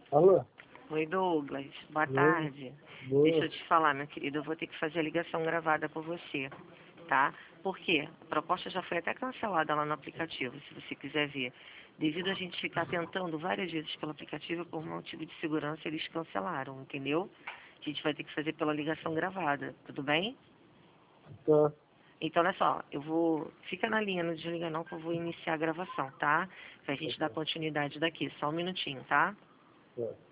Alô? Oi, Douglas. Boa Oi. tarde. Boa. Deixa eu te falar, meu querido, eu vou ter que fazer a ligação gravada com você, tá? Por quê? A proposta já foi até cancelada lá no aplicativo, se você quiser ver. Devido a gente ficar tentando várias vezes pelo aplicativo, por motivo de segurança, eles cancelaram, entendeu? A gente vai ter que fazer pela ligação gravada, tudo bem? Tá. Então, olha só, eu vou... Fica na linha, não desliga não, que eu vou iniciar a gravação, tá? Pra gente dar continuidade daqui, só um minutinho, tá? Tá.